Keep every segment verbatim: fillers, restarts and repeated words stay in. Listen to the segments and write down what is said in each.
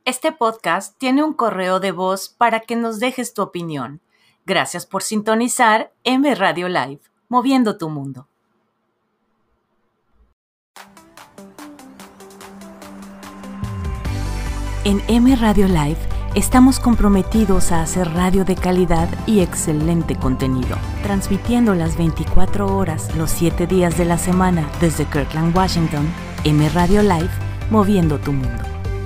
Este podcast tiene un correo de voz para que nos dejes tu opinión. Gracias por sintonizar M Radio Live, moviendo tu mundo. En M Radio Live estamos comprometidos a hacer radio de calidad y excelente contenido, transmitiendo las veinticuatro horas, los siete días de la semana desde Kirkland, Washington. M Radio Live, moviendo tu mundo.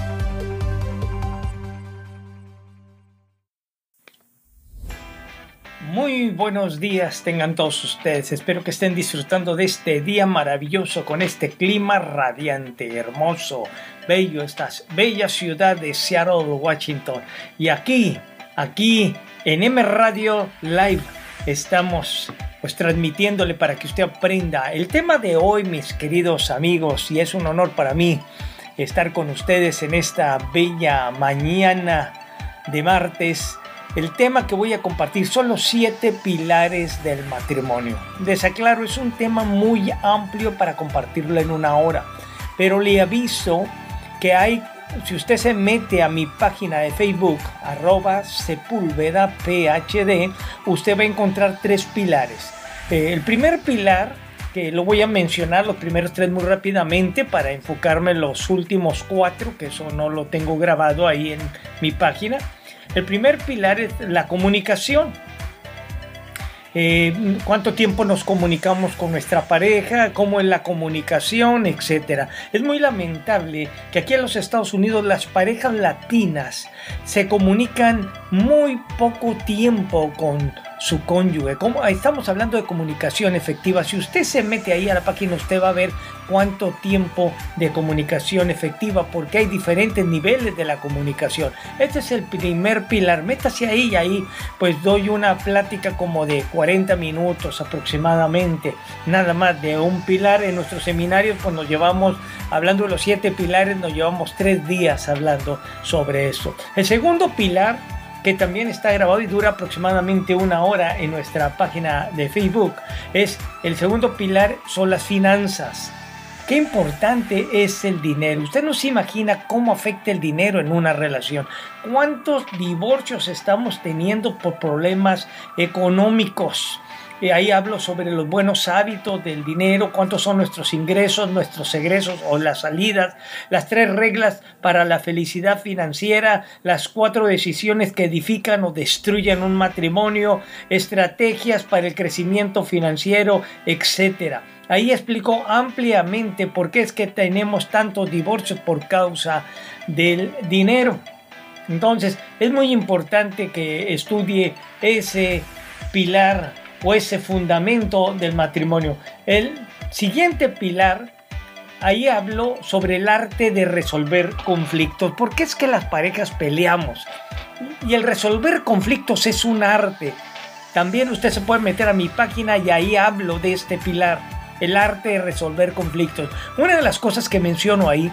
Muy buenos días tengan todos ustedes. Espero que estén disfrutando de este día maravilloso con este clima radiante, hermoso, bello, esta bella ciudad de Seattle, Washington. Y aquí, aquí en M Radio Live estamos pues transmitiéndole para que usted aprenda. El tema de hoy, mis queridos amigos, y es un honor para mí estar con ustedes en esta bella mañana de martes. El tema que voy a compartir son los siete pilares del matrimonio. Les aclaro, es un tema muy amplio para compartirlo en una hora, pero le aviso que hay, si usted se mete a mi página de Facebook, arroba Sepúlveda P H D, usted va a encontrar tres pilares. Eh, el primer pilar, que lo voy a mencionar los primeros tres muy rápidamente para enfocarme en los últimos cuatro, que eso no lo tengo grabado ahí en mi página. El primer pilar es la comunicación. Eh, ¿Cuánto tiempo nos comunicamos con nuestra pareja? ¿Cómo es la comunicación? Etcétera. Es muy lamentable que aquí en los Estados Unidos las parejas latinas se comunican muy poco tiempo con su cónyuge. ¿Cómo? Estamos hablando de comunicación efectiva. Si usted se mete ahí a la página, usted va a ver cuánto tiempo de comunicación efectiva, porque hay diferentes niveles de la comunicación. Este es el primer pilar. Métase ahí y ahí pues doy una plática como de cuarenta minutos aproximadamente, nada más de un pilar. En nuestros seminarios pues nos llevamos, hablando de los siete pilares, nos llevamos tres días hablando sobre eso. El segundo pilar, que también está grabado y dura aproximadamente una hora en nuestra página de Facebook, es el segundo pilar, son las finanzas. Qué importante es el dinero. Usted no se imagina cómo afecta el dinero en una relación. ¿Cuántos divorcios estamos teniendo por problemas económicos? Y ahí hablo sobre los buenos hábitos del dinero, cuántos son nuestros ingresos, nuestros egresos o las salidas, las tres reglas para la felicidad financiera, las cuatro decisiones que edifican o destruyen un matrimonio, estrategias para el crecimiento financiero, etcétera. Ahí explico ampliamente por qué es que tenemos tantos divorcios por causa del dinero. Entonces, es muy importante que estudie ese pilar o ese fundamento del matrimonio. El siguiente pilar, ahí hablo sobre el arte de resolver conflictos. ¿Por qué es que las parejas peleamos? Y el resolver conflictos es un arte. También usted se puede meter a mi página y ahí hablo de este pilar, el arte de resolver conflictos. Una de las cosas que menciono ahí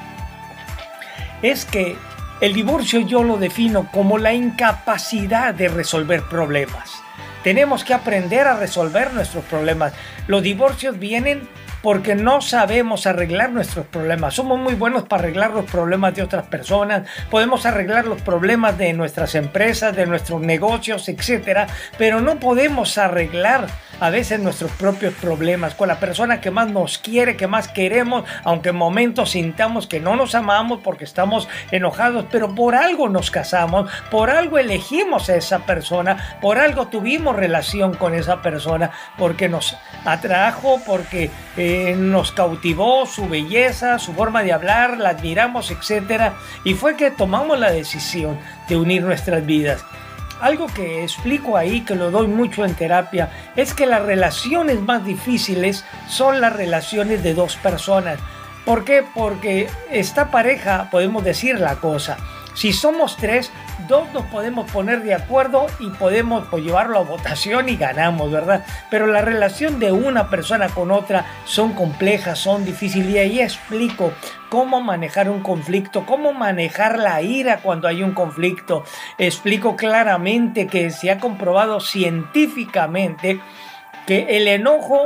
es que el divorcio yo lo defino como la incapacidad de resolver problemas. Tenemos que aprender a resolver nuestros problemas. Los divorcios vienen porque no sabemos arreglar nuestros problemas. Somos muy buenos para arreglar los problemas de otras personas. Podemos arreglar los problemas de nuestras empresas, de nuestros negocios, etcétera. Pero no podemos arreglar a veces nuestros propios problemas con la persona que más nos quiere, que más queremos, aunque en momentos sintamos que no nos amamos porque estamos enojados, pero por algo nos casamos, por algo elegimos a esa persona, por algo tuvimos relación con esa persona, porque nos atrajo, porque eh, nos cautivó su belleza, su forma de hablar, la admiramos, etcétera. Y fue que tomamos la decisión de unir nuestras vidas. Algo que explico ahí, que lo doy mucho en terapia, es que las relaciones más difíciles son las relaciones de dos personas. ¿Por qué? Porque esta pareja, podemos decir la cosa, si somos tres, dos nos podemos poner de acuerdo y podemos pues, llevarlo a votación y ganamos, ¿verdad? Pero la relación de una persona con otra son complejas, son difíciles, y ahí explico cómo manejar un conflicto, cómo manejar la ira cuando hay un conflicto. Explico claramente que se ha comprobado científicamente que el enojo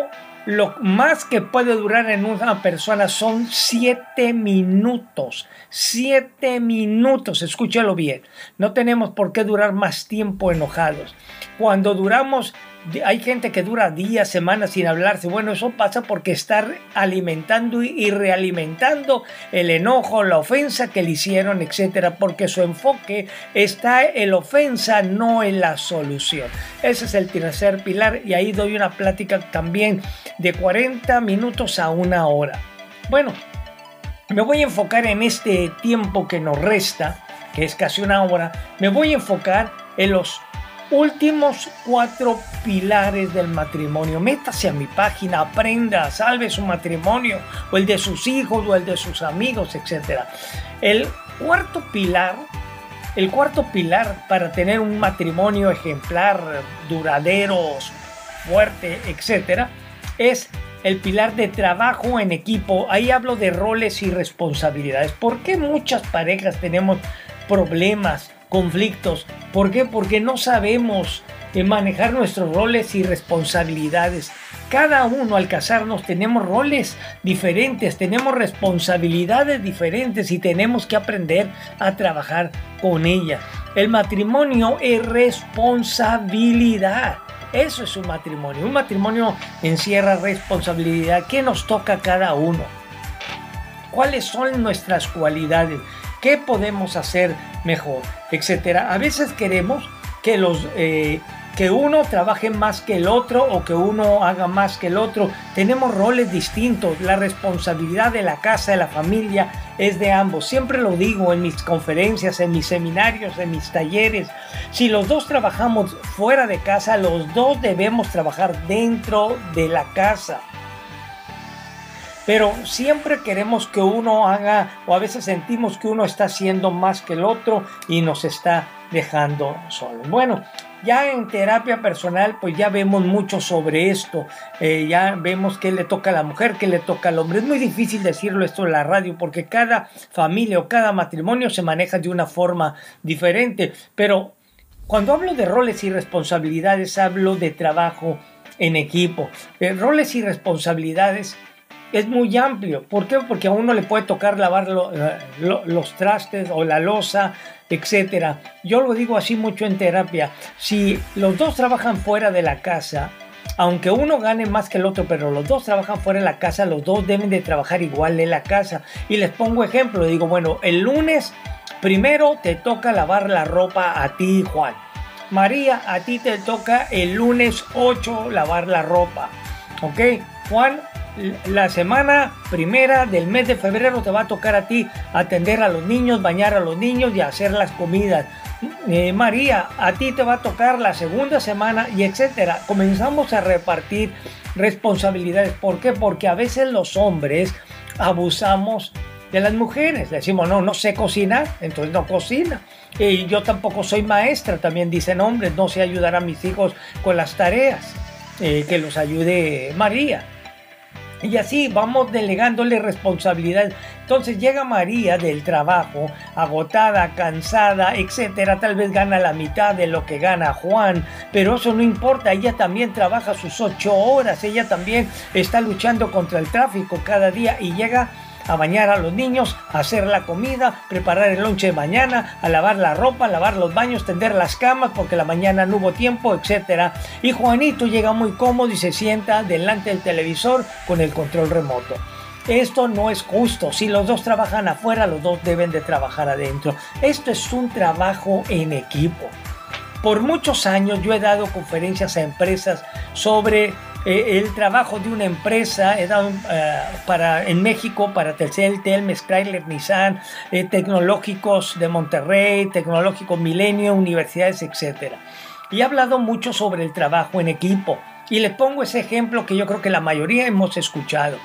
lo más que puede durar en una persona son siete minutos. Siete minutos, escúchalo bien. No tenemos por qué durar más tiempo enojados. Cuando duramos, hay gente que dura días, semanas sin hablarse. Bueno, eso pasa porque estar alimentando y realimentando el enojo, la ofensa que le hicieron, etcétera, porque su enfoque está en la ofensa, no en la solución. Ese es el tercer pilar y ahí doy una plática también de cuarenta minutos a una hora. Bueno, me voy a enfocar en este tiempo que nos resta, que es casi una hora. Me voy a enfocar en los últimos cuatro pilares del matrimonio. Métase a mi página, aprenda, salve su matrimonio, o el de sus hijos, o el de sus amigos, etcétera. El cuarto pilar, el cuarto pilar para tener un matrimonio ejemplar, duradero, fuerte, etcétera, es el pilar de trabajo en equipo. Ahí hablo de roles y responsabilidades. ¿Por qué muchas parejas tenemos problemas, conflictos? ¿Por qué? Porque no sabemos manejar nuestros roles y responsabilidades. Cada uno al casarnos tenemos roles diferentes, tenemos responsabilidades diferentes y tenemos que aprender a trabajar con ellas. El matrimonio es responsabilidad. Eso es un matrimonio. Un matrimonio encierra responsabilidad. ¿Qué nos toca a cada uno? ¿Cuáles son nuestras cualidades? ¿Qué podemos hacer mejor? Etcétera. A veces queremos que, los, eh, que uno trabaje más que el otro o que uno haga más que el otro. Tenemos roles distintos. La responsabilidad de la casa, de la familia, es de ambos. Siempre lo digo en mis conferencias, en mis seminarios, en mis talleres. Si los dos trabajamos fuera de casa, los dos debemos trabajar dentro de la casa. Pero siempre queremos que uno haga, o a veces sentimos que uno está haciendo más que el otro y nos está dejando solo. Bueno, ya en terapia personal, pues ya vemos mucho sobre esto. Eh, ya vemos qué le toca a la mujer, qué le toca al hombre. Es muy difícil decirlo esto en la radio porque cada familia o cada matrimonio se maneja de una forma diferente. Pero cuando hablo de roles y responsabilidades, hablo de trabajo en equipo. Eh, roles y responsabilidades es muy amplio. ¿Por qué? Porque a uno le puede tocar lavar lo, lo, los trastes o la loza, etcétera. Yo lo digo así mucho en terapia. Si los dos trabajan fuera de la casa, aunque uno gane más que el otro, pero los dos trabajan fuera de la casa, los dos deben de trabajar igual en la casa. Y les pongo ejemplo. Digo, bueno, el lunes primero te toca lavar la ropa a ti, Juan. María, a ti te toca el lunes ocho lavar la ropa. ¿Ok? Juan, la semana primera del mes de febrero te va a tocar a ti atender a los niños, bañar a los niños y hacer las comidas. Eh, María, a ti te va a tocar la segunda semana y etcétera. Comenzamos a repartir responsabilidades. ¿Por qué? Porque a veces los hombres abusamos de las mujeres. Decimos, no, no sé cocinar, entonces no cocina. Y yo tampoco soy maestra, también dicen hombres, no sé ayudar a mis hijos con las tareas, eh, que los ayude María. Y así vamos delegándole responsabilidad. Entonces llega María del trabajo, agotada, cansada, etcétera. Tal vez gana la mitad de lo que gana Juan, pero eso no importa. Ella también trabaja sus ocho horas. Ella también está luchando contra el tráfico cada día y llega a bañar a los niños, a hacer la comida, preparar el lonche de mañana, a lavar la ropa, a lavar los baños, tender las camas porque la mañana no hubo tiempo, etcétera. Y Juanito llega muy cómodo y se sienta delante del televisor con el control remoto. Esto no es justo. Si los dos trabajan afuera, los dos deben de trabajar adentro. Esto es un trabajo en equipo. Por muchos años yo he dado conferencias a empresas sobre Eh, el trabajo de una empresa. He dado eh, para, en México para Telcel, Telmex, Chrysler, Nissan, eh, tecnológicos de Monterrey, tecnológicos Milenio, universidades, etcétera. Y he hablado mucho sobre el trabajo en equipo. Y les pongo ese ejemplo que yo creo que la mayoría hemos escuchado.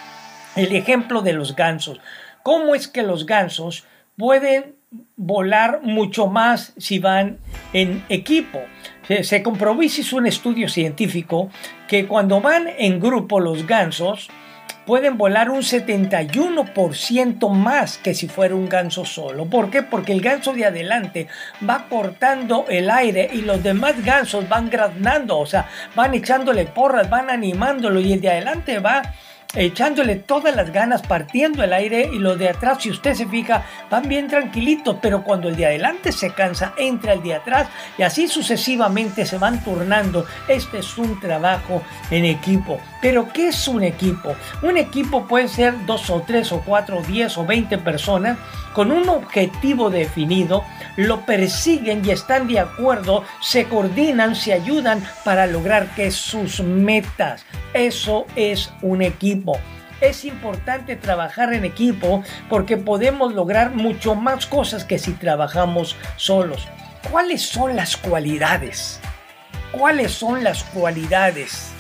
El ejemplo de los gansos. ¿Cómo es que los gansos pueden volar mucho más si van en equipo? Se, se comprobó y se hizo un estudio científico que cuando van en grupo los gansos pueden volar un setenta y uno por ciento más que si fuera un ganso solo. ¿Por qué? Porque el ganso de adelante va cortando el aire y los demás gansos van graznando, o sea, van echándole porras, van animándolo, y el de adelante va echándole todas las ganas, partiendo el aire, y los de atrás, si usted se fija, van bien tranquilitos, pero cuando el de adelante se cansa, entra el de atrás, y así sucesivamente se van turnando. Este es un trabajo en equipo. ¿Pero qué es un equipo? Un equipo puede ser dos o tres o cuatro o diez o veinte personas con un objetivo definido, lo persiguen y están de acuerdo, se coordinan, se ayudan para lograr que sus metas. Eso es un equipo. Es importante trabajar en equipo porque podemos lograr mucho más cosas que si trabajamos solos. ¿Cuáles son las cualidades? ¿Cuáles son las cualidades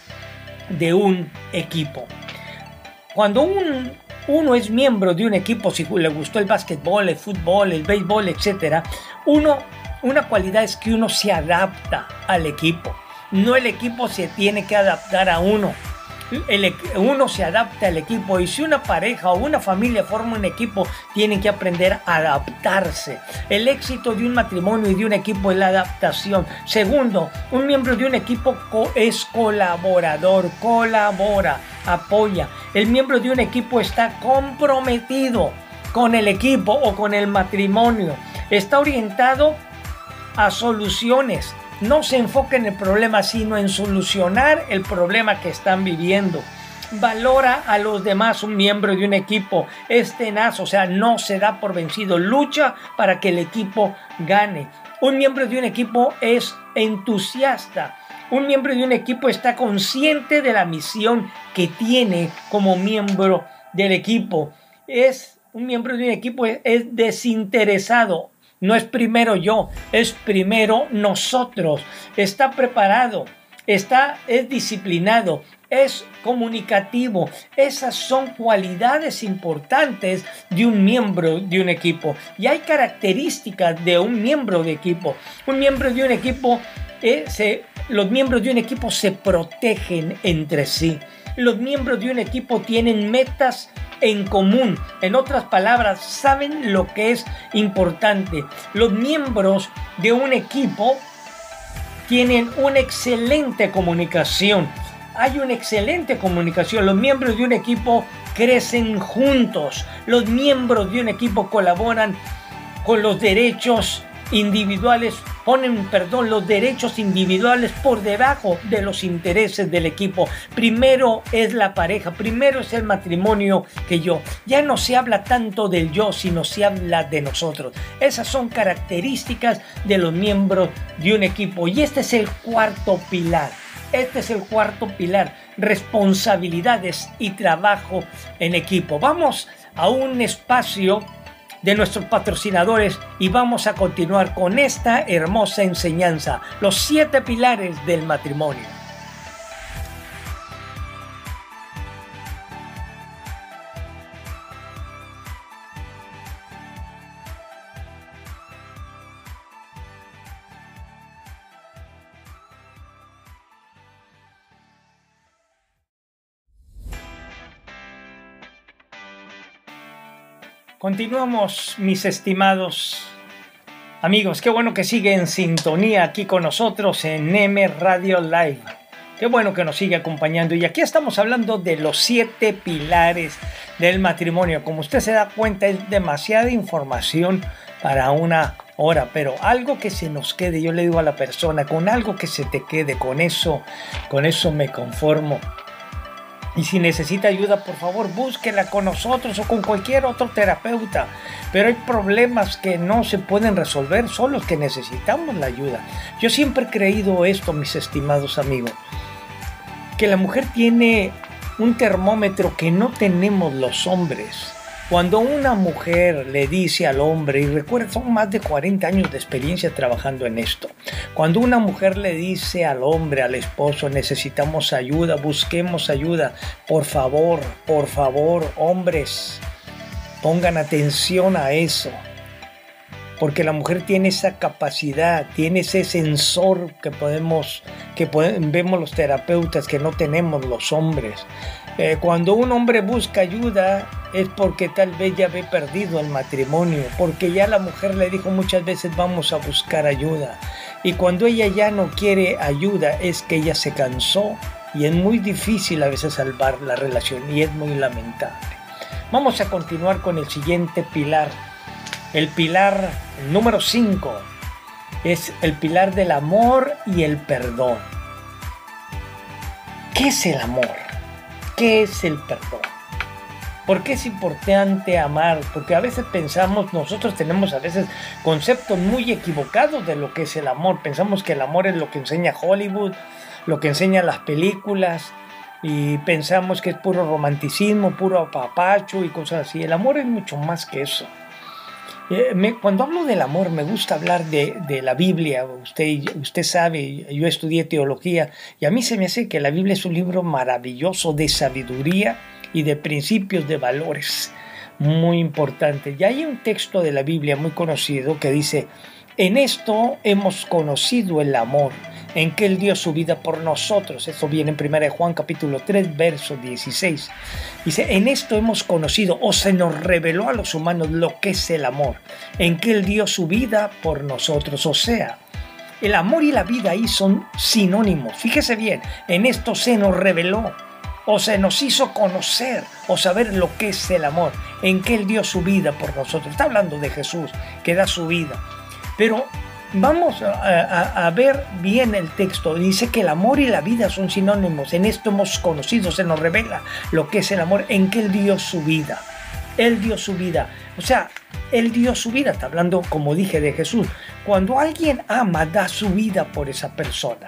de un equipo? Cuando un, uno es miembro de un equipo, si le gustó el básquetbol, el fútbol, el béisbol, etcétera, uno, una cualidad es que uno se adapta al equipo. No el equipo se tiene que adaptar a uno. El, uno se adapta al equipo, y si una pareja o una familia forma un equipo, tienen que aprender a adaptarse. El éxito de un matrimonio y de un equipo es la adaptación. Segundo, un miembro de un equipo es colaborador, colabora, apoya. El miembro de un equipo está comprometido con el equipo o con el matrimonio. Está orientado a soluciones. No se enfoca en el problema, sino en solucionar el problema que están viviendo. Valora a los demás. Un miembro de un equipo es tenaz, o sea, no se da por vencido. Lucha para que el equipo gane. Un miembro de un equipo es entusiasta. Un miembro de un equipo está consciente de la misión que tiene como miembro del equipo. Es un miembro de un equipo es, es desinteresado. No es primero yo, es primero nosotros. Está preparado, está, es disciplinado, es comunicativo. Esas son cualidades importantes de un miembro de un equipo. Y hay características de un miembro de equipo. Un miembro de un equipo, eh, se, los miembros de un equipo se protegen entre sí. Los miembros de un equipo tienen metas en común. En otras palabras, saben lo que es importante. Los miembros de un equipo tienen una excelente comunicación. Hay una excelente comunicación. Los miembros de un equipo crecen juntos. Los miembros de un equipo colaboran con los derechos individuales, ponen, perdón, los derechos individuales por debajo de los intereses del equipo. Primero es la pareja, primero es el matrimonio que yo. Ya no se habla tanto del yo, sino se habla de nosotros. Esas son características de los miembros de un equipo. Y este es el cuarto pilar. Este es el cuarto pilar, responsabilidades y trabajo en equipo. Vamos a un espacio de nuestros patrocinadores y vamos a continuar con esta hermosa enseñanza, los siete pilares del matrimonio. Continuamos, mis estimados amigos. Qué bueno que sigue en sintonía aquí con nosotros en M Radio Live. Qué bueno que nos sigue acompañando. Y aquí estamos hablando de los siete pilares del matrimonio. Como usted se da cuenta, es demasiada información para una hora, pero algo que se nos quede. Yo le digo a la persona, con algo que se te quede, con eso, con eso me conformo. Y si necesita ayuda, por favor, búsquela con nosotros o con cualquier otro terapeuta. Pero hay problemas que no se pueden resolver solos, que necesitamos la ayuda. Yo siempre he creído esto, mis estimados amigos, que la mujer tiene un termómetro que no tenemos los hombres. Cuando una mujer le dice al hombre, y recuerda, son más de cuarenta años de experiencia trabajando en esto. Cuando una mujer le dice al hombre, al esposo, necesitamos ayuda, busquemos ayuda. Por favor, por favor, hombres, pongan atención a eso. Porque la mujer tiene esa capacidad, tiene ese sensor que podemos, que podemos, vemos los terapeutas que no tenemos los hombres. Eh, cuando un hombre busca ayuda es porque tal vez ya ve perdido el matrimonio, porque ya la mujer le dijo muchas veces vamos a buscar ayuda. Y cuando ella ya no quiere ayuda es que ella se cansó y es muy difícil a veces salvar la relación y es muy lamentable. Vamos a continuar con el siguiente pilar. El pilar el número cinco es el pilar del amor y el perdón. ¿Qué es el amor? ¿Qué es el perdón? ¿Por qué es importante amar? Porque a veces pensamos, nosotros tenemos a veces conceptos muy equivocados de lo que es el amor. Pensamos que el amor es lo que enseña Hollywood, lo que enseñan las películas, y pensamos que es puro romanticismo, puro apapacho y cosas así. El amor es mucho más que eso. Eh, me, cuando hablo del amor me gusta hablar de, de la Biblia. Usted, usted sabe, yo estudié teología y a mí se me hace que la Biblia es un libro maravilloso de sabiduría y de principios, de valores muy importantes. Y hay un texto de la Biblia muy conocido que dice: en esto hemos conocido el amor, en que Él dio su vida por nosotros. Esto viene en primera de Juan capítulo tres, verso dieciséis. Dice: en esto hemos conocido, o se nos reveló a los humanos lo que es el amor, en que Él dio su vida por nosotros. O sea, el amor y la vida ahí son sinónimos. Fíjese bien, en esto se nos reveló, o se nos hizo conocer o saber lo que es el amor, en que Él dio su vida por nosotros. Está hablando de Jesús, que da su vida. Pero vamos a, a, a ver bien el texto. Dice que el amor y la vida son sinónimos. En esto hemos conocido, se nos revela lo que es el amor, en que Él dio su vida. Él dio su vida. O sea, Él dio su vida. Está hablando, como dije, de Jesús. Cuando alguien ama, da su vida por esa persona.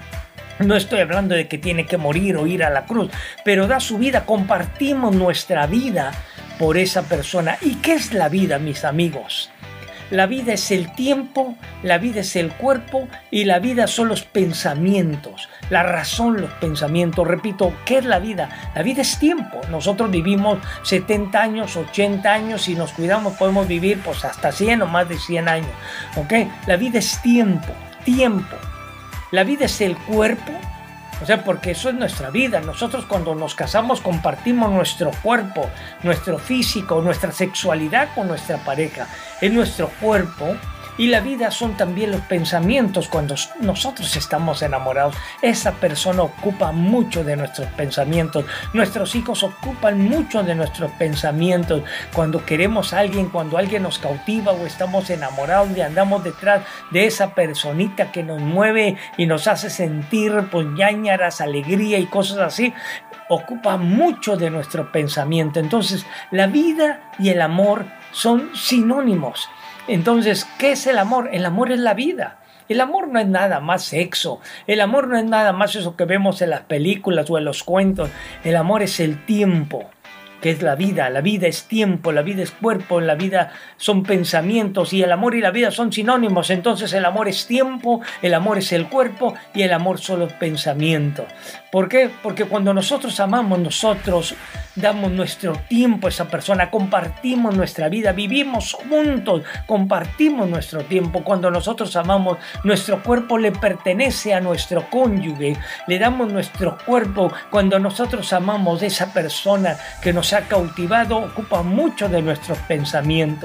No estoy hablando de que tiene que morir o ir a la cruz, pero da su vida. Compartimos nuestra vida por esa persona. ¿Y qué es la vida, mis amigos? La vida es el tiempo, la vida es el cuerpo y la vida son los pensamientos. La razón, los pensamientos. Repito, ¿qué es la vida? La vida es tiempo. Nosotros vivimos setenta años, ochenta años. Si nos cuidamos podemos vivir pues hasta cien o más de cien años. ¿Ok? La vida es tiempo, tiempo. La vida es el cuerpo. O sea, porque eso es nuestra vida. Nosotros cuando nos casamos compartimos nuestro cuerpo, nuestro físico, nuestra sexualidad con nuestra pareja. Es nuestro cuerpo. Y la vida son también los pensamientos. Cuando nosotros estamos enamorados, esa persona ocupa mucho de nuestros pensamientos. Nuestros hijos ocupan mucho de nuestros pensamientos. Cuando queremos a alguien, cuando alguien nos cautiva o estamos enamorados y andamos detrás de esa personita que nos mueve y nos hace sentir pues ñáñaras, alegría y cosas así, ocupa mucho de nuestro pensamiento. Entonces, la vida y el amor son sinónimos. Entonces, ¿qué es el amor? El amor es la vida. El amor no es nada más sexo. El amor no es nada más eso que vemos en las películas o en los cuentos. El amor es el tiempo, que es la vida. La vida es tiempo, la vida es cuerpo, la vida son pensamientos y el amor y la vida son sinónimos. Entonces el amor es tiempo, el amor es el cuerpo y el amor son los pensamientos. ¿Por qué? Porque cuando nosotros amamos, nosotros damos nuestro tiempo a esa persona, compartimos nuestra vida, vivimos juntos, compartimos nuestro tiempo. Cuando nosotros amamos, nuestro cuerpo le pertenece a nuestro cónyuge, le damos nuestro cuerpo. Cuando nosotros amamos, esa persona que nos ha cautivado ocupa mucho de nuestros pensamientos.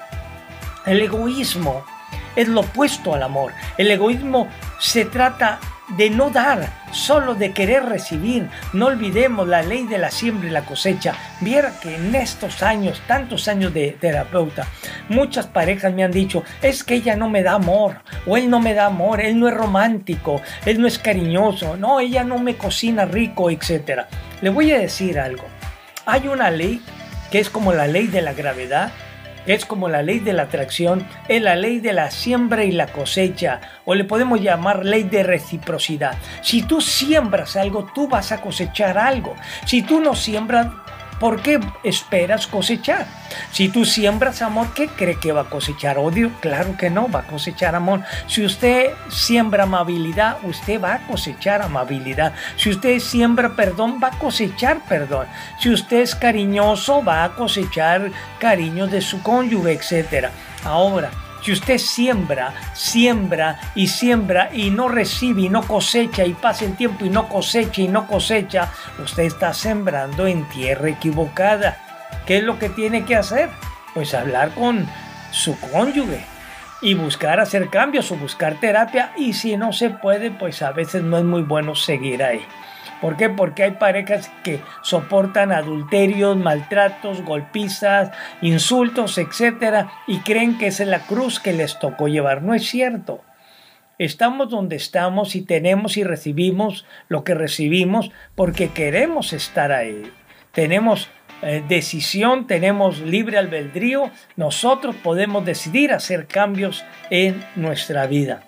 El egoísmo es lo opuesto al amor. El egoísmo se trata de no dar, solo de querer recibir. No olvidemos la ley de la siembra y la cosecha. Viera que en estos años, tantos años de terapeuta, muchas parejas me han dicho, es que ella no me da amor, o él no me da amor, él no es romántico, él no es cariñoso, no, ella no me cocina rico, etcétera. Le voy a decir algo. Hay una ley que es como la ley de la gravedad, que es como la ley de la atracción, es la ley de la siembra y la cosecha, o le podemos llamar ley de reciprocidad. Si tú siembras algo, tú vas a cosechar algo. Si tú no siembras, ¿por qué esperas cosechar? Si tú siembras amor, ¿qué cree que va a cosechar? ¿Odio? Claro que no, va a cosechar amor. Si usted siembra amabilidad, usted va a cosechar amabilidad. Si usted siembra perdón, va a cosechar perdón. Si usted es cariñoso, va a cosechar cariño de su cónyuge, etcétera. Ahora, Si usted siembra, siembra y siembra y no recibe y no cosecha y pasa el tiempo y no cosecha y no cosecha, usted está sembrando en tierra equivocada. ¿Qué es lo que tiene que hacer? Pues hablar con su cónyuge y buscar hacer cambios o buscar terapia, y si no se puede, pues a veces no es muy bueno seguir ahí. ¿Por qué? Porque hay parejas que soportan adulterios, maltratos, golpizas, insultos, etcétera, y creen que esa es la cruz que les tocó llevar. No es cierto. Estamos donde estamos y tenemos y recibimos lo que recibimos porque queremos estar ahí. Tenemos eh, decisión, tenemos libre albedrío. Nosotros podemos decidir hacer cambios en nuestra vida.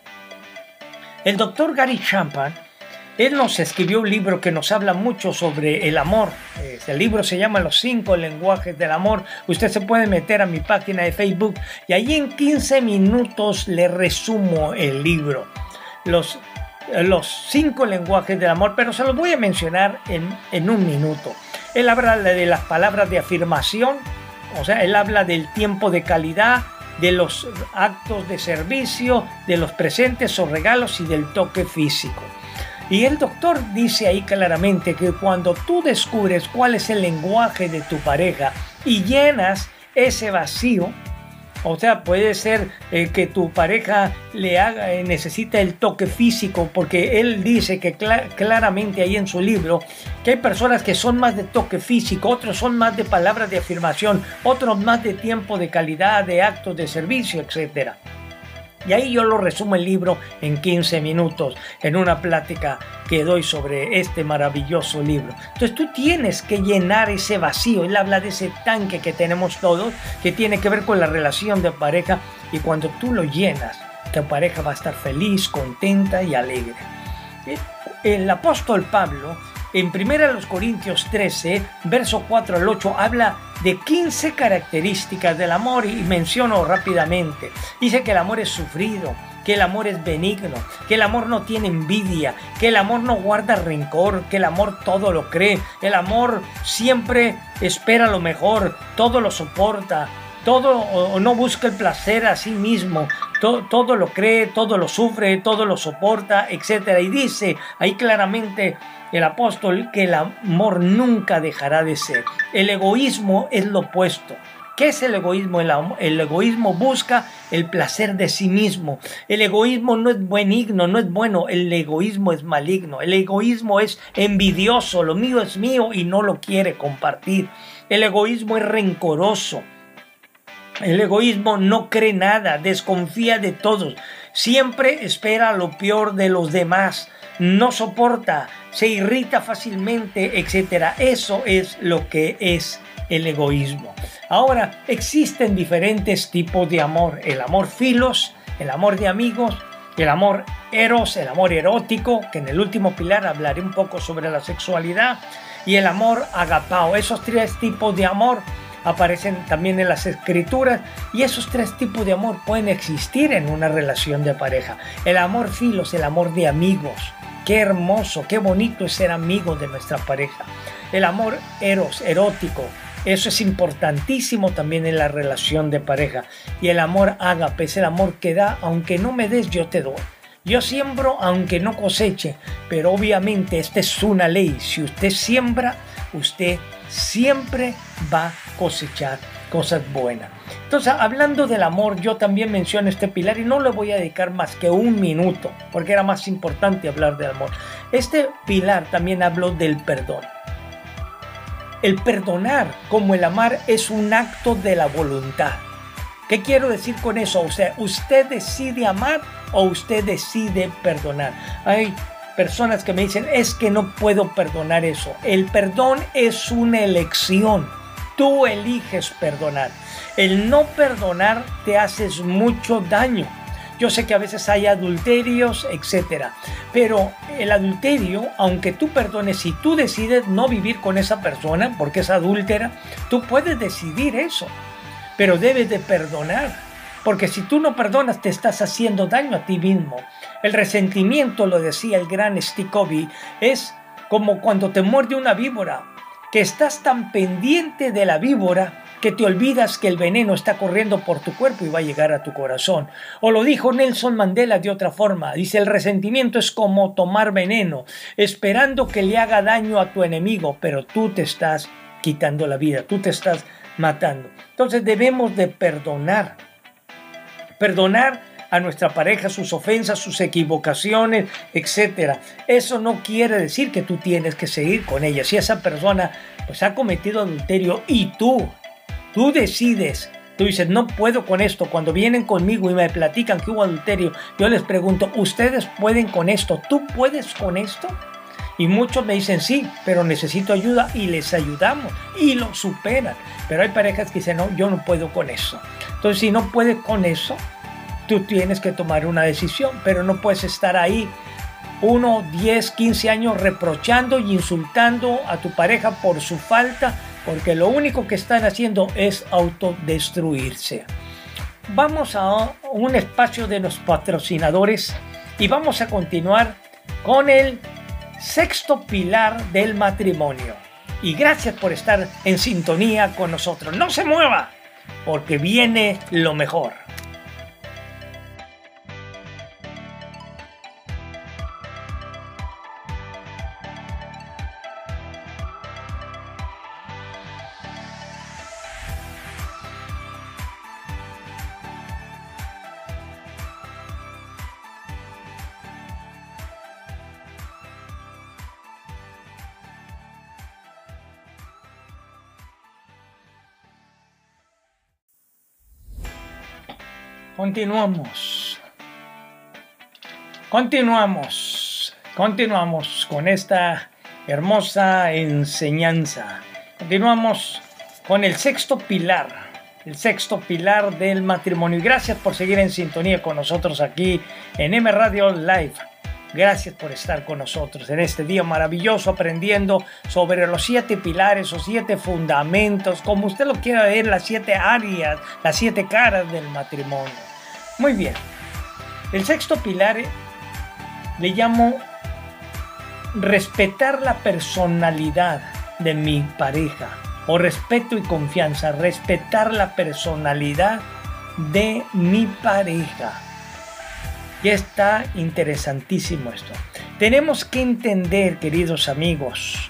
El doctor Gary Chapman, él nos escribió un libro que nos habla mucho sobre el amor. El libro se llama Los cinco lenguajes del amor. Usted se puede meter a mi página de Facebook y allí en quince minutos le resumo el libro. Los, los cinco lenguajes del amor, pero se los voy a mencionar en, en un minuto. Él habla de las palabras de afirmación, o sea, él habla del tiempo de calidad, de los actos de servicio, de los presentes o regalos y del toque físico. Y el doctor dice ahí claramente que cuando tú descubres cuál es el lenguaje de tu pareja y llenas ese vacío, o sea, puede ser eh, que tu pareja le haga, eh, necesita el toque físico, porque él dice que cl- claramente ahí en su libro que hay personas que son más de toque físico, otros son más de palabras de afirmación, otros más de tiempo de calidad, de actos de servicio, etcétera. Y ahí yo lo resumo el libro en quince minutos, en una plática que doy sobre este maravilloso libro. Entonces tú tienes que llenar ese vacío. Él habla de ese tanque que tenemos todos, que tiene que ver con la relación de pareja. Y cuando tú lo llenas, tu pareja va a estar feliz, contenta y alegre. El apóstol Pablo, en primera Corintios trece, verso cuatro al ocho, habla de quince características del amor y menciono rápidamente. Dice que el amor es sufrido, que el amor es benigno, que el amor no tiene envidia, que el amor no guarda rencor, que el amor todo lo cree, el amor siempre espera lo mejor, todo lo soporta, todo o no busca el placer a sí mismo, todo, todo lo cree, todo lo sufre, todo lo soporta, etcétera. Y dice ahí claramente el apóstol que el amor nunca dejará de ser. El egoísmo es lo opuesto. ¿Qué es el egoísmo? El, el egoísmo busca el placer de sí mismo. El egoísmo no es benigno, no es bueno. El egoísmo es maligno. El egoísmo es envidioso. Lo mío es mío y no lo quiere compartir. El egoísmo es rencoroso. El egoísmo no cree nada, desconfía de todos. Siempre espera lo peor de los demás. No soporta, se irrita fácilmente, etcétera. Eso es lo que es el egoísmo. Ahora, existen diferentes tipos de amor. El amor filos, el amor de amigos, el amor eros, el amor erótico, que en el último pilar hablaré un poco sobre la sexualidad, y el amor agapao. Esos tres tipos de amor aparecen también en las escrituras, y esos tres tipos de amor pueden existir en una relación de pareja. El amor filos, el amor de amigos. Qué hermoso, qué bonito es ser amigo de nuestra pareja. El amor eros, erótico, eso es importantísimo también en la relación de pareja. Y el amor ágape es el amor que da, aunque no me des, yo te doy. Yo siembro aunque no coseche, pero obviamente esta es una ley. Si usted siembra, usted siempre va a cosechar cosas buenas. Entonces, hablando del amor, yo también menciono este pilar y no le voy a dedicar más que un minuto, porque era más importante hablar del amor. Este pilar también habló del perdón. El perdonar, como el amar, es un acto de la voluntad. ¿Qué quiero decir con eso? O sea, usted decide amar o usted decide perdonar. Hay personas que me dicen, es que no puedo perdonar eso. El perdón es una elección. Tú eliges perdonar. El no perdonar te haces mucho daño. Yo sé que a veces hay adulterios, etcétera. Pero el adulterio, aunque tú perdones, si tú decides no vivir con esa persona porque es adúltera, tú puedes decidir eso. Pero debes de perdonar. Porque si tú no perdonas, te estás haciendo daño a ti mismo. El resentimiento, lo decía el gran Steve Covey, es como cuando te muerde una víbora, que estás tan pendiente de la víbora que te olvidas que el veneno está corriendo por tu cuerpo y va a llegar a tu corazón. O lo dijo Nelson Mandela de otra forma, dice: el resentimiento es como tomar veneno, esperando que le haga daño a tu enemigo, pero tú te estás quitando la vida, tú te estás matando. Entonces debemos de perdonar, perdonar a nuestra pareja sus ofensas, sus equivocaciones, etcétera. Eso no quiere decir que tú tienes que seguir con ella. Si esa persona pues ha cometido adulterio y tú, tú decides, tú dices: no puedo con esto. Cuando vienen conmigo y me platican que hubo adulterio, yo les pregunto: ¿ustedes pueden con esto? ¿Tú puedes con esto? Y muchos me dicen: sí, pero necesito ayuda, y les ayudamos y lo superan. Pero hay parejas que dicen: no, yo no puedo con eso. Entonces, si no puedes con eso, tú tienes que tomar una decisión, pero no puedes estar ahí uno, diez, quince años reprochando y insultando a tu pareja por su falta, porque lo único que están haciendo es autodestruirse. Vamos a un espacio de los patrocinadores y vamos a continuar con el sexto pilar del matrimonio. Y gracias por estar en sintonía con nosotros. No se mueva, porque viene lo mejor. Continuamos. Continuamos. Continuamos con esta hermosa enseñanza. Continuamos con el sexto pilar. El sexto pilar del matrimonio. Y gracias por seguir en sintonía con nosotros aquí en M Radio Live. Gracias por estar con nosotros en este día maravilloso, aprendiendo sobre los siete pilares o siete fundamentos, como usted lo quiera ver, las siete áreas, las siete caras del matrimonio. Muy bien. El sexto pilar le llamo respetar la personalidad de mi pareja, o respeto y confianza, respetar la personalidad de mi pareja. Y está interesantísimo esto. Tenemos que entender, queridos amigos,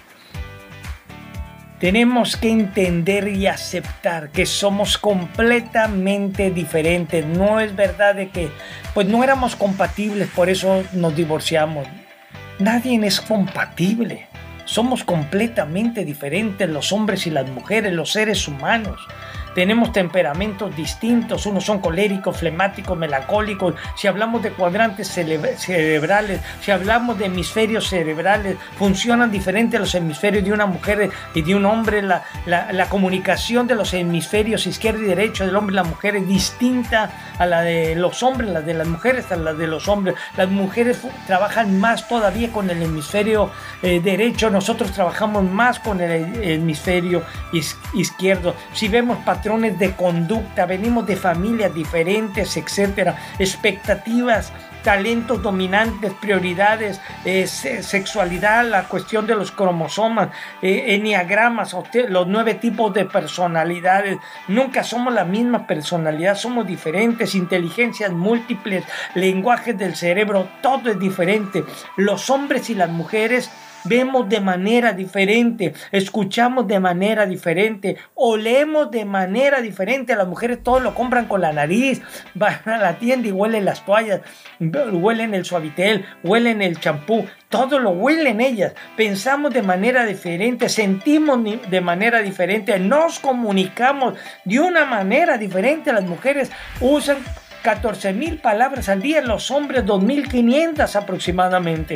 tenemos que entender y aceptar que somos completamente diferentes. No es verdad de que pues no éramos compatibles, por eso nos divorciamos. Nadie es compatible. Somos completamente diferentes, los hombres y las mujeres, los seres humanos. Tenemos temperamentos distintos, unos son coléricos, flemáticos, melancólicos. Si hablamos de cuadrantes cerebrales, si hablamos de hemisferios cerebrales, funcionan diferentes los hemisferios de una mujer y de un hombre. La, la, la comunicación de los hemisferios izquierdo y derecho del hombre y la mujer es distinta a la de los hombres, la de las mujeres a la de los hombres. Las mujeres trabajan más todavía con el hemisferio eh, derecho, nosotros trabajamos más con el hemisferio is, izquierdo. Si vemos patrones de conducta, venimos de familias diferentes, etcétera, expectativas, talentos dominantes, prioridades, eh, sexualidad, la cuestión de los cromosomas, eh, enneagramas, los nueve tipos de personalidades. Nunca somos la misma personalidad, somos diferentes, inteligencias múltiples, lenguajes del cerebro, todo es diferente. Los hombres y las mujeres vemos de manera diferente, escuchamos de manera diferente, olemos de manera diferente. Las mujeres todo lo compran con la nariz, van a la tienda y huelen las toallas, huelen el suavitel, huelen el champú, todo lo huelen ellas. Pensamos de manera diferente, sentimos de manera diferente, nos comunicamos de una manera diferente. Las mujeres usan catorce mil palabras al día, los hombres dos mil quinientas aproximadamente.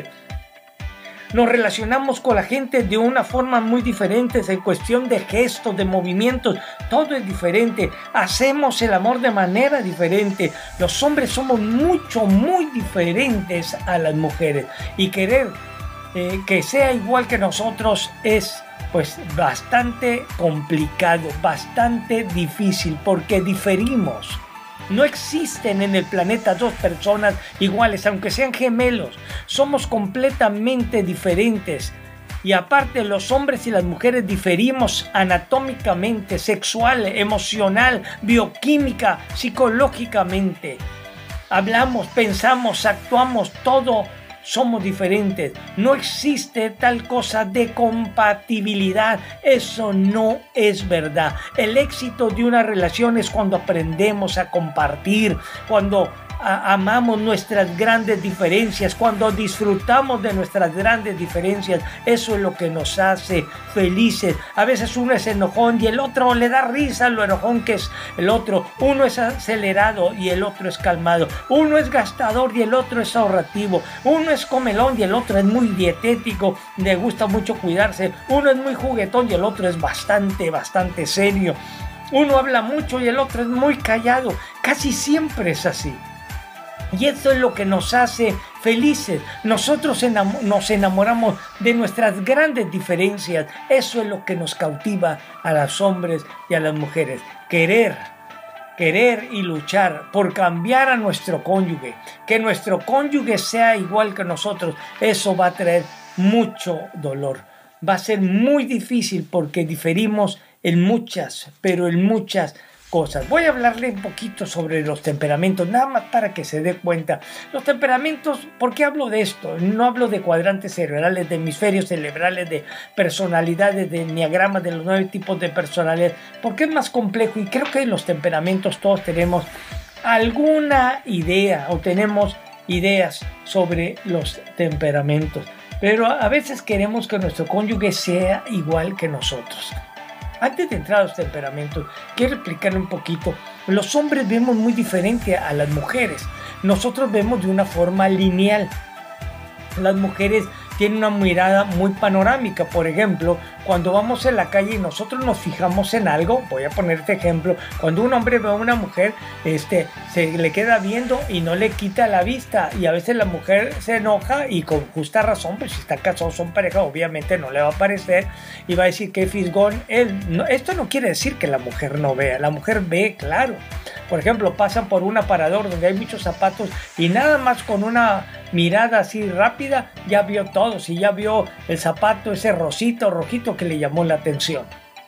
Nos relacionamos con la gente de una forma muy diferente, en cuestión de gestos, de movimientos, todo es diferente. Hacemos el amor de manera diferente. Los hombres somos mucho, muy diferentes a las mujeres. Y querer eh, que sea igual que nosotros es pues bastante complicado, bastante difícil, porque diferimos. No existen en el planeta dos personas iguales, aunque sean gemelos. Somos completamente diferentes. Y aparte, los hombres y las mujeres diferimos anatómicamente, sexual, emocional, bioquímica, psicológicamente. Hablamos, pensamos, actuamos, todo somos diferentes. No existe tal cosa de compatibilidad. Eso no es verdad. El éxito de una relación es cuando aprendemos a compartir, cuando a, amamos nuestras grandes diferencias, cuando disfrutamos de nuestras grandes diferencias. Eso es lo que nos hace felices. A veces uno es enojón y el otro le da risa lo enojón que es el otro. Uno es acelerado y el otro es calmado. Uno es gastador y el otro es ahorrativo. Uno es comelón y el otro es muy dietético, le gusta mucho cuidarse. Uno es muy juguetón y el otro es bastante, bastante serio. Uno habla mucho y el otro es muy callado. Casi siempre es así. Y eso es lo que nos hace felices. Nosotros enam- nos enamoramos de nuestras grandes diferencias. Eso es lo que nos cautiva a los hombres y a las mujeres. Querer, querer y luchar por cambiar a nuestro cónyuge. Que nuestro cónyuge sea igual que nosotros. Eso va a traer mucho dolor. Va a ser muy difícil porque diferimos en muchas, pero en muchas cosas. Voy a hablarle un poquito sobre los temperamentos, nada más para que se dé cuenta. Los temperamentos, ¿por qué hablo de esto? No hablo de cuadrantes cerebrales, de hemisferios cerebrales, de personalidades, de enneagramas, de los nueve tipos de personalidad, porque es más complejo y creo que en los temperamentos todos tenemos alguna idea o tenemos ideas sobre los temperamentos, pero a veces queremos que nuestro cónyuge sea igual que nosotros. Antes de entrar a los temperamentos, quiero explicarle un poquito. Los hombres vemos muy diferente a las mujeres. Nosotros vemos de una forma lineal. Las mujeres tienen una mirada muy panorámica. Por ejemplo, cuando vamos en la calle y nosotros nos fijamos en algo, voy a poner este ejemplo, cuando un hombre ve a una mujer, este, se le queda viendo y no le quita la vista, y a veces la mujer se enoja y con justa razón, pues si está casado, son pareja, obviamente no le va a parecer y va a decir que fisgón él. No, esto no quiere decir que la mujer no vea, la mujer ve, claro. Por ejemplo, pasan por un aparador donde hay muchos zapatos y nada más con una mirada así rápida ya vio todos y ya vio el zapato, ese rosito, rojito que le llamó la atención.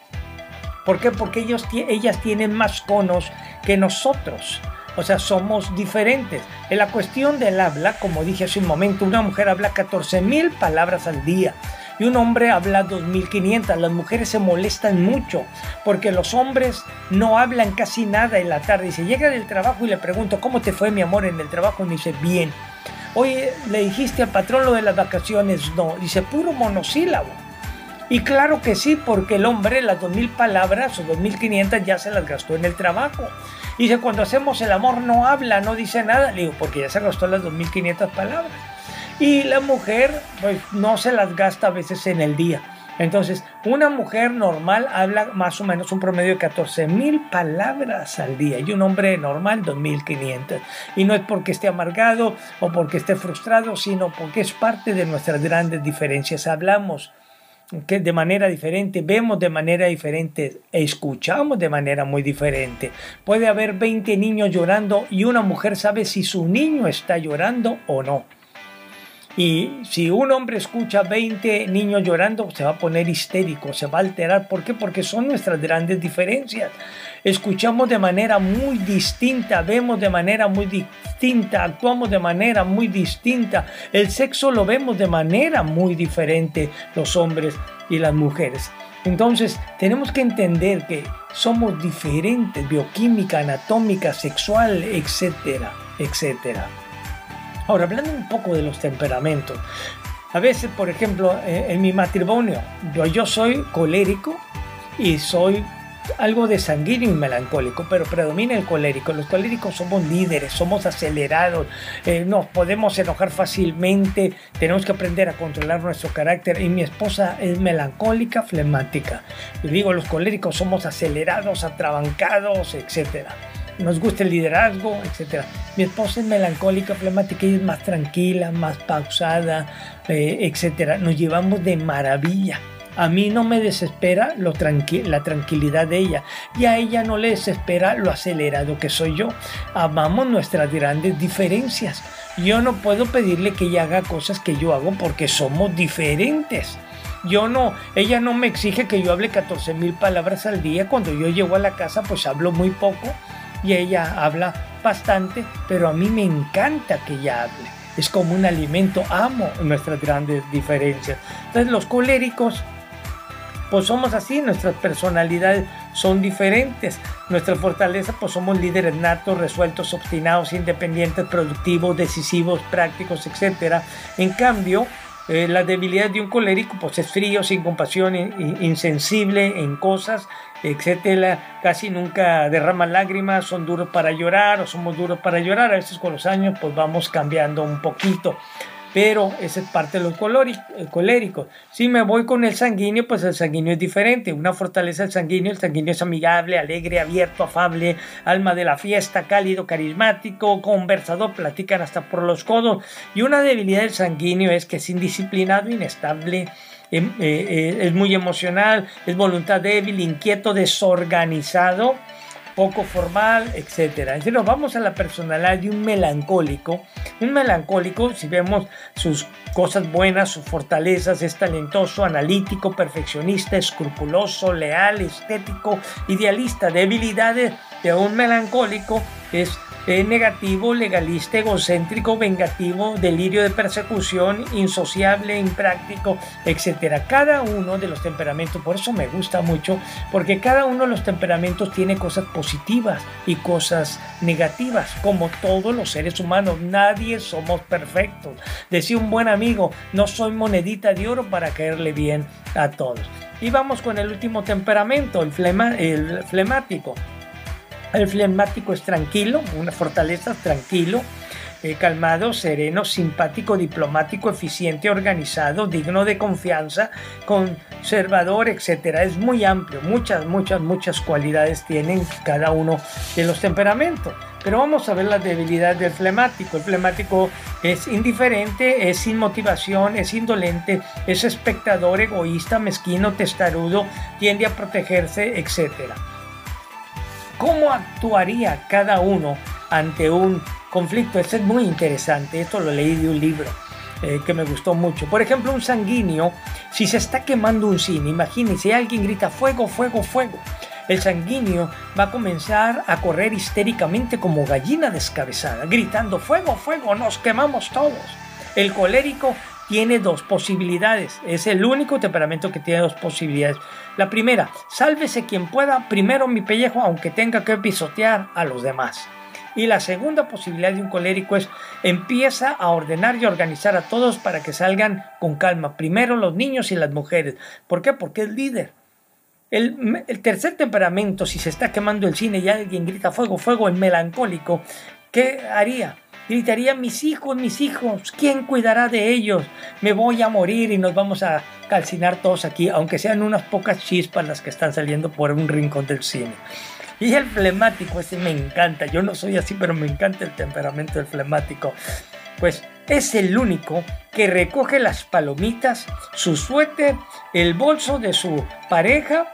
¿Por qué? Porque ellos, ellas tienen más conos que nosotros. O sea, somos diferentes. En la cuestión del habla, como dije hace un momento, una mujer habla catorce mil palabras al día y un hombre habla dos mil quinientas. Las mujeres se molestan mucho porque los hombres no hablan casi nada en la tarde. Y se llega del trabajo y le pregunto, ¿cómo te fue, mi amor, en el trabajo? Y me dice, bien. Oye, ¿le dijiste al patrón lo de las vacaciones? No. Dice, puro monosílabo. Y claro que sí, porque el hombre las dos mil palabras o dos mil quinientas ya se las gastó en el trabajo. Y dice, cuando hacemos el amor no habla, no dice nada. Le digo, porque ya se gastó las dos mil quinientas palabras. Y la mujer, pues, no se las gasta a veces en el día. Entonces, una mujer normal habla más o menos un promedio de catorce mil palabras al día y un hombre normal dos mil quinientas. Y no es porque esté amargado o porque esté frustrado, sino porque es parte de nuestras grandes diferencias. Hablamos que de manera diferente, vemos de manera diferente, escuchamos de manera muy diferente. Puede haber veinte niños llorando y una mujer sabe si su niño está llorando o no. Y si un hombre escucha veinte niños llorando, se va a poner histérico, se va a alterar. ¿Por qué? Porque son nuestras grandes diferencias. Escuchamos de manera muy distinta, vemos de manera muy distinta, actuamos de manera muy distinta. El sexo lo vemos de manera muy diferente, los hombres y las mujeres. Entonces, tenemos que entender que somos diferentes, bioquímica, anatómica, sexual, etcétera, etcétera. Ahora, hablando un poco de los temperamentos, a veces, por ejemplo, en mi matrimonio, yo, yo soy colérico y soy algo de sanguíneo y melancólico, pero predomina el colérico. Los coléricos somos líderes, somos acelerados, eh, nos podemos enojar fácilmente, tenemos que aprender a controlar nuestro carácter. Y mi esposa es melancólica, flemática. Y digo, los coléricos somos acelerados, atrabancados, etcétera. Nos gusta el liderazgo, etcétera. Mi esposa es melancólica, flemática, ella es más tranquila, más pausada, eh, etcétera. Nos llevamos de maravilla. A mí no me desespera lo tranqui- la tranquilidad de ella y a ella no le desespera lo acelerado que soy yo. Amamos nuestras grandes diferencias. Yo no puedo pedirle que ella haga cosas que yo hago porque somos diferentes. Yo no, ella no me exige que yo hable catorce mil palabras al día. Cuando yo llego a la casa, pues hablo muy poco y ella habla bastante, pero a mí me encanta que ella hable. Es como un alimento, amo nuestras grandes diferencias. Entonces los coléricos, pues somos así, nuestras personalidades son diferentes. Nuestra fortaleza, pues somos líderes natos, resueltos, obstinados, independientes, productivos, decisivos, prácticos, etcétera. En cambio, Eh, la debilidad de un colérico pues es frío, sin compasión, in, insensible en cosas, etcétera. Casi nunca derrama lágrimas, son duros para llorar o somos duros para llorar. A veces con los años pues vamos cambiando un poquito, pero esa es parte de los coléricos. Si me voy con el sanguíneo, pues el sanguíneo es diferente. Una fortaleza del sanguíneo, el sanguíneo es amigable, alegre, abierto, afable, alma de la fiesta, cálido, carismático, conversador, platican hasta por los codos. Y una debilidad del sanguíneo es que es indisciplinado, inestable, eh, eh, es muy emocional, es voluntad débil, inquieto, desorganizado, poco formal, etcétera. Si nos vamos a la personalidad de un melancólico, un melancólico, si vemos sus cosas buenas, sus fortalezas, es talentoso, analítico, perfeccionista, escrupuloso, leal, estético, idealista. Debilidades de un melancólico es eh, negativo, legalista, egocéntrico, vengativo, delirio de persecución, insociable, impráctico, etcétera. Cada uno de los temperamentos, por eso me gusta mucho, porque cada uno de los temperamentos tiene cosas positivas y cosas negativas, como todos los seres humanos. Nadie somos perfectos. Decía un buen amigo, no soy monedita de oro para caerle bien a todos. Y vamos con el último temperamento, el, flema, el flemático. El flemático es tranquilo, una fortaleza, tranquilo, eh, calmado, sereno, simpático, diplomático, eficiente, organizado, digno de confianza, conservador, etcétera. Es muy amplio, muchas, muchas, muchas cualidades tienen cada uno de los temperamentos. Pero vamos a ver la debilidad del flemático. El flemático es indiferente, es sin motivación, es indolente, es espectador, egoísta, mezquino, testarudo, tiende a protegerse, etcétera. ¿Cómo actuaría cada uno ante un conflicto? Esto es muy interesante, esto lo leí de un libro eh, que me gustó mucho. Por ejemplo, un sanguíneo, si se está quemando un cine, imagínense, alguien grita fuego, fuego, fuego. El sanguíneo va a comenzar a correr histéricamente como gallina descabezada, gritando fuego, fuego, nos quemamos todos. El colérico tiene dos posibilidades, es el único temperamento que tiene dos posibilidades. La primera, sálvese quien pueda, primero mi pellejo, aunque tenga que pisotear a los demás. Y la segunda posibilidad de un colérico es, empieza a ordenar y organizar a todos para que salgan con calma. Primero los niños y las mujeres. ¿Por qué? Porque es líder. El, el tercer temperamento, si se está quemando el cine y alguien grita fuego, fuego, el melancólico, ¿qué haría? Gritaría, mis hijos, mis hijos, ¿quién cuidará de ellos? Me voy a morir y nos vamos a calcinar todos aquí, aunque sean unas pocas chispas las que están saliendo por un rincón del cine. Y el flemático, ese me encanta, yo no soy así, pero me encanta el temperamento del flemático. Pues es el único que recoge las palomitas, su suéter, el bolso de su pareja,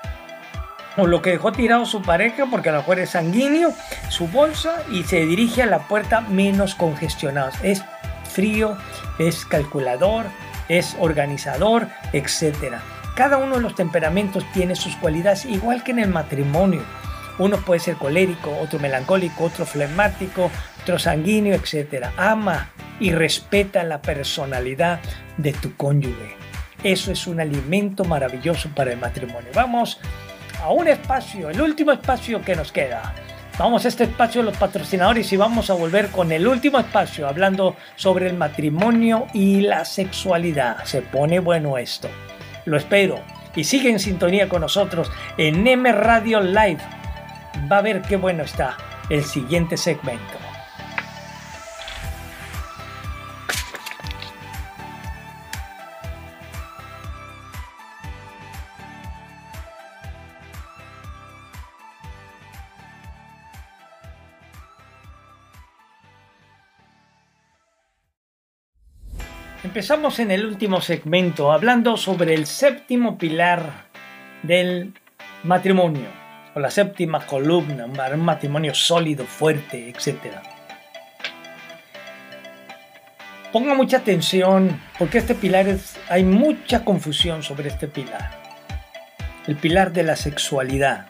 o lo que dejó tirado su pareja, porque a lo mejor es sanguíneo, su bolsa, y se dirige a la puerta menos congestionada. Es frío, es calculador, es organizador, etcétera. Cada uno de los temperamentos tiene sus cualidades, igual que en el matrimonio. Uno puede ser colérico, otro melancólico, otro flemático, otro sanguíneo, etcétera. Ama y respeta la personalidad de tu cónyuge. Eso es un alimento maravilloso para el matrimonio. Vamos a un espacio, el último espacio que nos queda. Vamos a este espacio de los patrocinadores y vamos a volver con el último espacio hablando sobre el matrimonio y la sexualidad. Se pone bueno esto. Lo espero y sigue en sintonía con nosotros en M Radio Live. Va a ver qué bueno está el siguiente segmento. Empezamos en el último segmento hablando sobre el séptimo pilar del matrimonio, o la séptima columna, un matrimonio sólido, fuerte, etcétera. Ponga mucha atención porque este pilar es, hay mucha confusión sobre este pilar. El pilar de la sexualidad.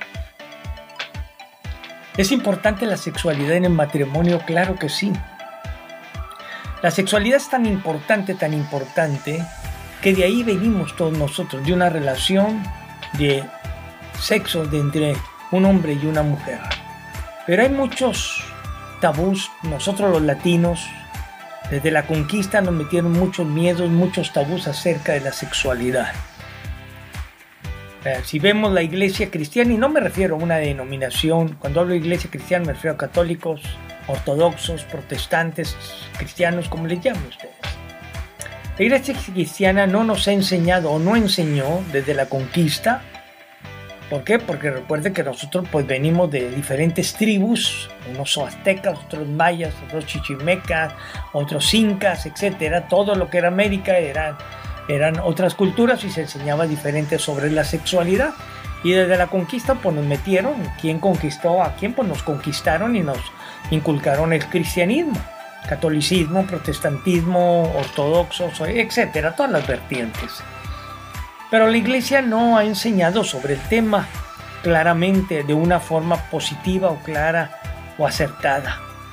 ¿Es importante la sexualidad en el matrimonio? Claro que sí. La sexualidad es tan importante, tan importante, que de ahí venimos todos nosotros, de una relación de sexo de entre un hombre y una mujer. Pero hay muchos tabús. Nosotros los latinos, desde la conquista nos metieron muchos miedos, muchos tabús acerca de la sexualidad. Eh, si vemos la iglesia cristiana, y no me refiero a una denominación, cuando hablo de iglesia cristiana me refiero a católicos, ortodoxos, protestantes, cristianos, como les llamen ustedes. La iglesia cristiana no nos ha enseñado o no enseñó desde la conquista. ¿Por qué? Porque recuerden que nosotros pues venimos de diferentes tribus, unos son aztecas, otros mayas, otros chichimecas, otros incas, etcétera. Todo lo que era América eran, eran otras culturas y se enseñaba diferente sobre la sexualidad. Y desde la conquista pues nos metieron, ¿quién conquistó a quién? Pues nos conquistaron y nos inculcaron el cristianismo, catolicismo, protestantismo, ortodoxos, etcétera, todas las vertientes. Pero la iglesia no ha enseñado sobre el tema claramente, de una forma positiva o clara o acertada.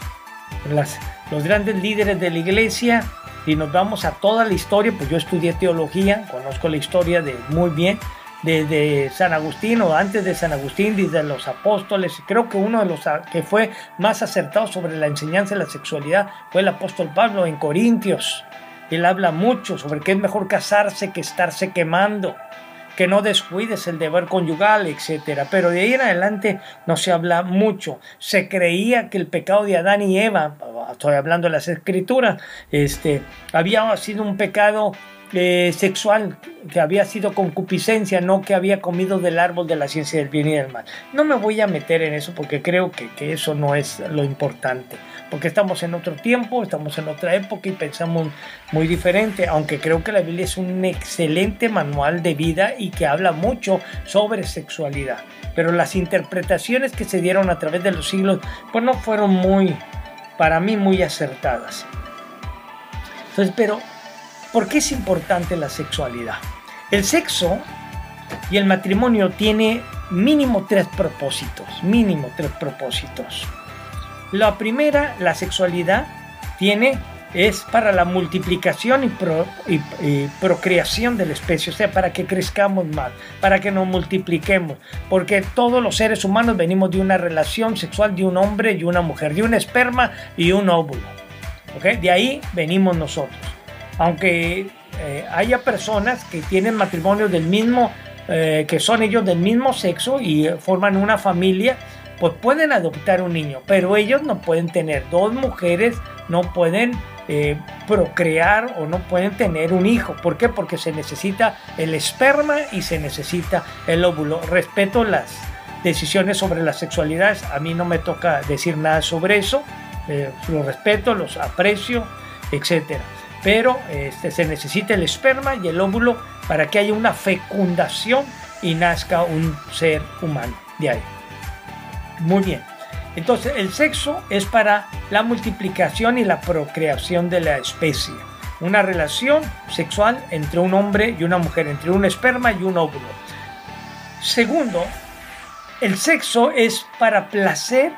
Las, los grandes líderes de la iglesia, y nos vamos a toda la historia, pues yo estudié teología, conozco la historia de muy bien, desde San Agustín o antes de San Agustín, desde los apóstoles. Creo que uno de los que fue más acertado sobre la enseñanza de la sexualidad fue el apóstol Pablo en Corintios. Él habla mucho sobre que es mejor casarse que estarse quemando, que no descuides el deber conyugal, etcétera. Pero de ahí en adelante no se habla mucho. Se creía que el pecado de Adán y Eva, estoy hablando de las escrituras, este, había sido un pecado eh, sexual, que había sido concupiscencia, no que había comido del árbol de la ciencia del bien y del mal. No me voy a meter en eso porque creo que, que eso no es lo importante. Porque estamos en otro tiempo, estamos en otra época y pensamos muy diferente, aunque creo que la Biblia es un excelente manual de vida y que habla mucho sobre sexualidad. Pero las interpretaciones que se dieron a través de los siglos, pues no fueron muy, para mí, muy acertadas. Entonces, pero, ¿por qué es importante la sexualidad? El sexo y el matrimonio tiene mínimo tres propósitos, mínimo tres propósitos. La primera, la sexualidad, tiene, es para la multiplicación y, pro, y, y procreación de la especie, o sea, para que crezcamos más, para que nos multipliquemos, porque todos los seres humanos venimos de una relación sexual de un hombre y una mujer, de un esperma y un óvulo, ¿okay? De ahí venimos nosotros. Aunque eh, haya personas que tienen matrimonios del mismo, eh, que son ellos del mismo sexo y eh, forman una familia, pues pueden adoptar un niño, pero ellos no pueden tener dos mujeres, no pueden eh, procrear o no pueden tener un hijo. ¿Por qué? Porque se necesita el esperma y se necesita el óvulo. Respeto las decisiones sobre las sexualidades, a mí no me toca decir nada sobre eso, eh, los respeto, los aprecio, etcétera. Pero este, se necesita el esperma y el óvulo para que haya una fecundación y nazca un ser humano de ahí. Muy bien, entonces el sexo es para la multiplicación y la procreación de la especie. Una relación sexual entre un hombre y una mujer, entre un esperma y un óvulo. Segundo, el sexo es para placer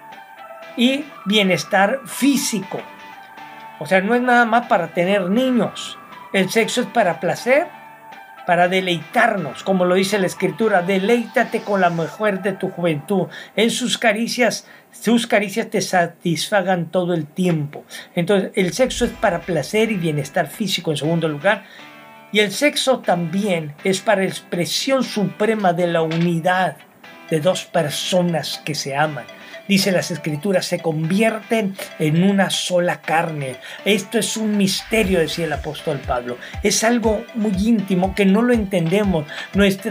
y bienestar físico. O sea, no es nada más para tener niños. El sexo es para placer, para deleitarnos, como lo dice la Escritura, deleítate con la mujer de tu juventud, en sus caricias, sus caricias te satisfagan todo el tiempo. Entonces, el sexo es para placer y bienestar físico en segundo lugar, y el sexo también es para expresión suprema de la unidad de dos personas que se aman. Dice las Escrituras, se convierten en una sola carne. Esto es un misterio, decía el apóstol Pablo. Es algo muy íntimo que no lo entendemos. Nuestra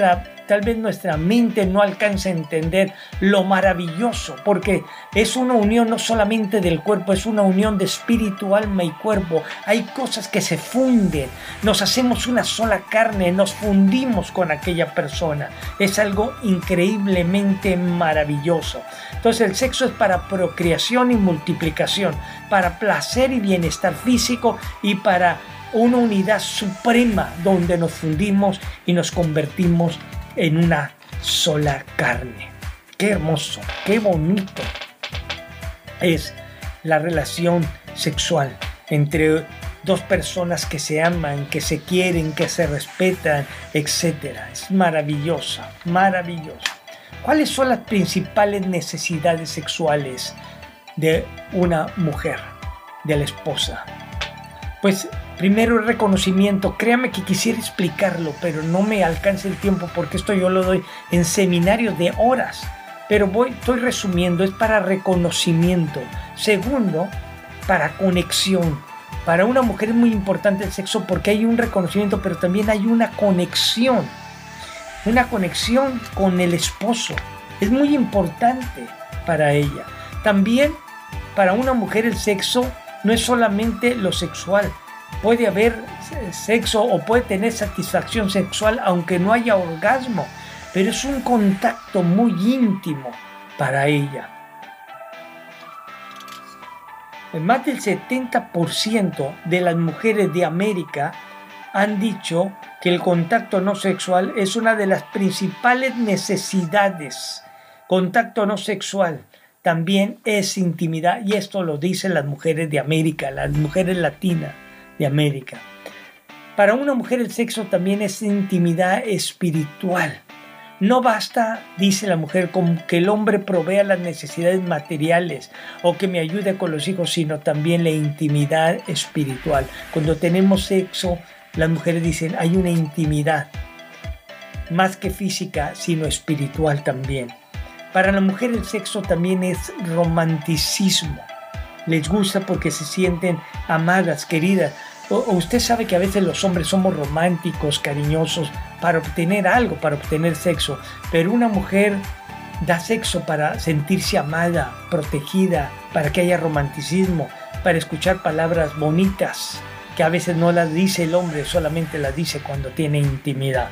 tal vez nuestra mente no alcanza a entender lo maravilloso, porque es una unión no solamente del cuerpo, es una unión de espíritu, alma y cuerpo. Hay cosas que se funden, nos hacemos una sola carne, nos fundimos con aquella persona. Es algo increíblemente maravilloso. Entonces el sexo es para procreación y multiplicación, para placer y bienestar físico y para una unidad suprema donde nos fundimos y nos convertimos en una sola carne. Qué hermoso, qué bonito es la relación sexual entre dos personas que se aman, que se quieren, que se respetan, etcétera. Es maravillosa, maravillosa. ¿Cuáles son las principales necesidades sexuales de una mujer, de la esposa? Pues primero el reconocimiento. Créame que quisiera explicarlo, pero no me alcanza el tiempo porque esto yo lo doy en seminarios de horas. Pero voy, estoy resumiendo, es para reconocimiento. Segundo, para conexión. Para una mujer es muy importante el sexo porque hay un reconocimiento, pero también hay una conexión. Una conexión con el esposo. Es muy importante para ella. También para una mujer el sexo no es solamente lo sexual. Puede haber sexo o puede tener satisfacción sexual aunque no haya orgasmo, pero es un contacto muy íntimo para ella. Más del setenta por ciento de las mujeres de América han dicho que el contacto no sexual es una de las principales necesidades. Contacto no sexual también es intimidad, y esto lo dicen las mujeres de América, las mujeres latinas de América. Para una mujer el sexo también es intimidad espiritual. No basta, dice la mujer, con que el hombre provea las necesidades materiales o que me ayude con los hijos, sino también la intimidad espiritual. Cuando tenemos sexo, las mujeres dicen, hay una intimidad, más que física, sino espiritual también. Para la mujer el sexo también es romanticismo. Les gusta porque se sienten amadas, queridas. O, o usted sabe que a veces los hombres somos románticos, cariñosos, para obtener algo, para obtener sexo. Pero una mujer da sexo para sentirse amada, protegida, para que haya romanticismo, para escuchar palabras bonitas, que a veces no las dice el hombre, solamente las dice cuando tiene intimidad.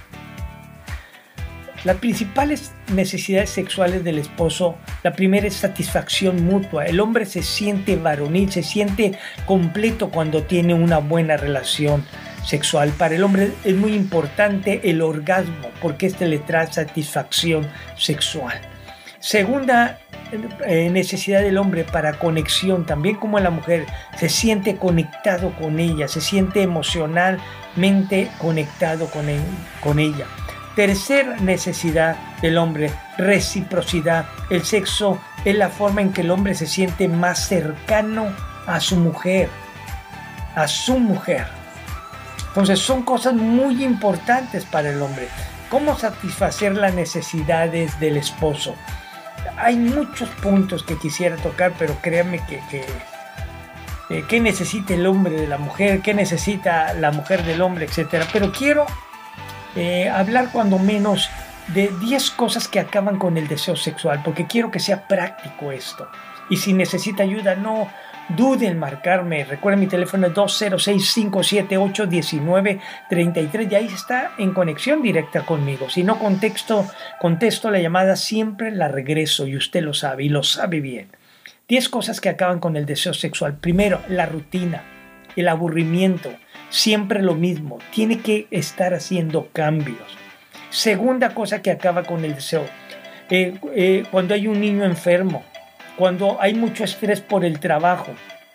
Las principales necesidades sexuales del esposo, la primera es satisfacción mutua. El hombre se siente varonil, se siente completo cuando tiene una buena relación sexual. Para el hombre es muy importante el orgasmo porque este le trae satisfacción sexual. Segunda eh, necesidad del hombre para conexión, también como la mujer, se siente conectado con ella, se siente emocionalmente conectado con, él, con ella. Tercer necesidad del hombre, reciprocidad. El sexo es la forma en que el hombre se siente más cercano a su mujer, a su mujer. Entonces son cosas muy importantes para el hombre. ¿Cómo satisfacer las necesidades del esposo? Hay muchos puntos que quisiera tocar, pero créanme que, que eh, qué necesita el hombre de la mujer, qué necesita la mujer del hombre, etcétera. Pero quiero Eh, hablar cuando menos de diez cosas que acaban con el deseo sexual, porque quiero que sea práctico esto. Y si necesita ayuda, no dude en marcarme. Recuerden, mi teléfono es dos cero seis, cinco siete ocho, uno nueve tres tres y ahí está en conexión directa conmigo. Si no contesto, contesto la llamada, siempre la regreso y usted lo sabe y lo sabe bien. diez cosas que acaban con el deseo sexual. Primero, la rutina, el aburrimiento. Siempre lo mismo, tiene que estar haciendo cambios. Segunda cosa que acaba con el deseo, eh, eh, cuando hay un niño enfermo, cuando hay mucho estrés por el trabajo,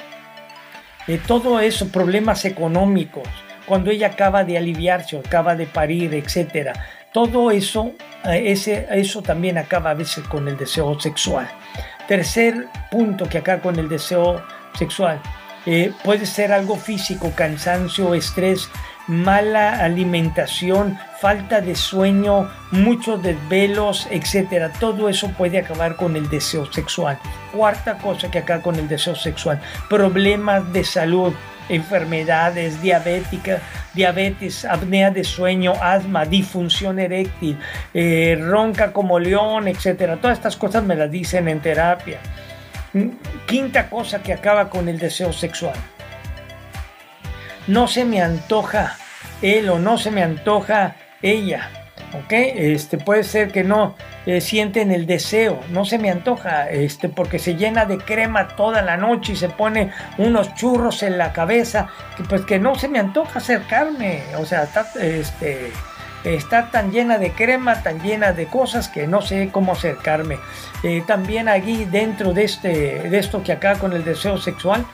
eh, todo eso, problemas económicos, cuando ella acaba de aliviarse, acaba de parir, etcétera. Todo eso, eh, ese, eso también acaba a veces con el deseo sexual. Tercer punto que acaba con el deseo sexual. Eh, puede ser algo físico, cansancio, estrés, mala alimentación, falta de sueño, muchos desvelos, etcétera. Todo eso puede acabar con el deseo sexual. Cuarta cosa que acaba con el deseo sexual, problemas de salud, enfermedades diabéticas, diabetes, apnea de sueño, asma, disfunción eréctil, eh, ronca como león, etcétera. Todas estas cosas me las dicen en terapia. Quinta cosa que acaba con el deseo sexual. No se me antoja él o no se me antoja ella. ¿Ok? Este, puede ser que no eh, sienten el deseo, no se me antoja, este, porque se llena de crema toda la noche y se pone unos churros en la cabeza, que, pues que no se me antoja acercarme, o sea, está, este, está tan llena de crema, tan llena de cosas que no sé cómo acercarme. Eh, también aquí dentro de, este, de esto que acaba con el deseo sexual,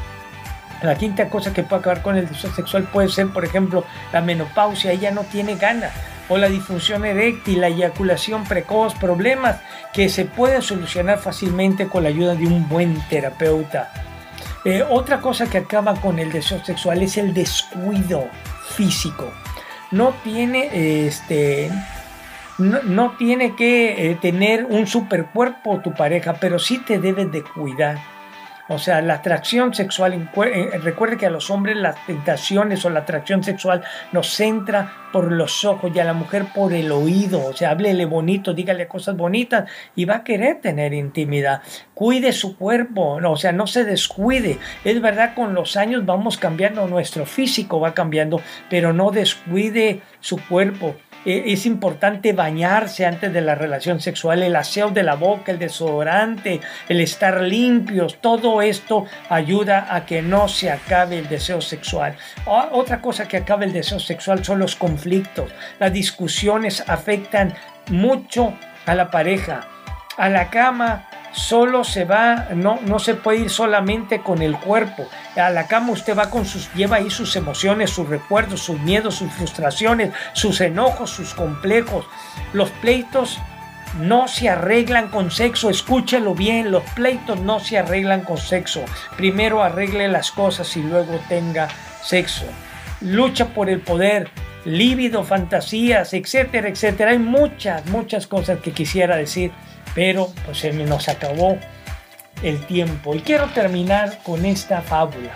la quinta cosa que puede acabar con el deseo sexual puede ser, por ejemplo, la menopausia. Ella no tiene ganas, o la disfunción eréctil, la eyaculación precoz, problemas que se pueden solucionar fácilmente con la ayuda de un buen terapeuta. Eh, otra cosa que acaba con el deseo sexual es el descuido físico. No tiene, este, no, no tiene que eh, tener un supercuerpo tu pareja, pero sí te debes de cuidar. O sea, la atracción sexual, recuerde que a los hombres las tentaciones o la atracción sexual nos entra por los ojos y a la mujer por el oído. O sea, háblele bonito, dígale cosas bonitas y va a querer tener intimidad. Cuide su cuerpo, o sea, no se descuide. Es verdad, con los años vamos cambiando, nuestro físico va cambiando, pero no descuide su cuerpo. Es importante bañarse antes de la relación sexual, el aseo de la boca, el desodorante, el estar limpios, todo esto ayuda a que no se acabe el deseo sexual. Otra cosa que acaba el deseo sexual son los conflictos. Las discusiones afectan mucho a la pareja. A la cama solo se va, no, no se puede ir solamente con el cuerpo. A la cama usted va con sus, lleva ahí sus emociones, sus recuerdos, sus miedos, sus frustraciones, sus enojos, sus complejos. Los pleitos no se arreglan con sexo, escúchelo bien, los pleitos no se arreglan con sexo. Primero arregle las cosas y luego tenga sexo. Lucha por el poder, líbido, fantasías, etcétera, etcétera. Hay muchas, muchas cosas que quisiera decir, pero pues se nos acabó el tiempo. Y quiero terminar con esta fábula.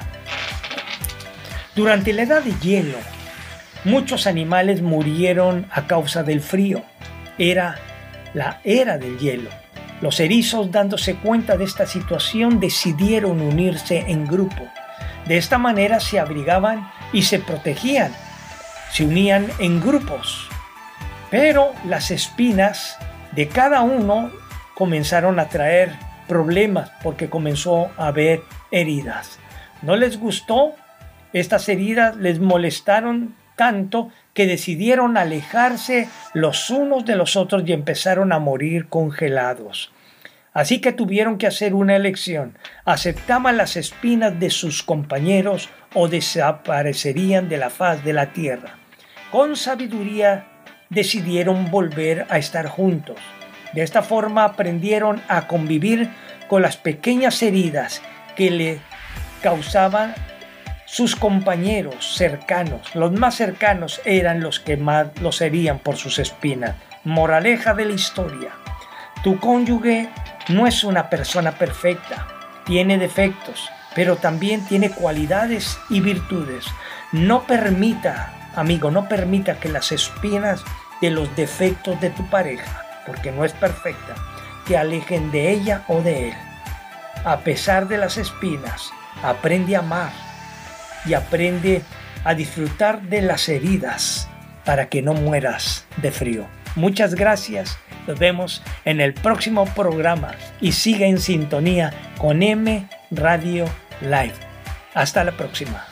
Durante la edad de hielo, muchos animales murieron a causa del frío. Era la era del hielo. Los erizos, dándose cuenta de esta situación, decidieron unirse en grupo. De esta manera se abrigaban y se protegían. Se unían en grupos. Pero las espinas de cada uno comenzaron a traer problemas porque comenzó a haber heridas. No les gustó, estas heridas les molestaron tanto que decidieron alejarse los unos de los otros y empezaron a morir congelados. Así que tuvieron que hacer una elección. ¿Aceptaban las espinas de sus compañeros o desaparecerían de la faz de la tierra? Con sabiduría decidieron volver a estar juntos. De esta forma aprendieron a convivir con las pequeñas heridas que le causaban sus compañeros cercanos. Los más cercanos eran los que más los herían por sus espinas. Moraleja de la historia: tu cónyuge no es una persona perfecta, tiene defectos, pero también tiene cualidades y virtudes. No permita, amigo, no permita que las espinas de los defectos de tu pareja, porque no es perfecta, te alejen de ella o de él. A pesar de las espinas, aprende a amar y aprende a disfrutar de las heridas para que no mueras de frío. Muchas gracias, nos vemos en el próximo programa y siga en sintonía con M Radio Live. Hasta la próxima.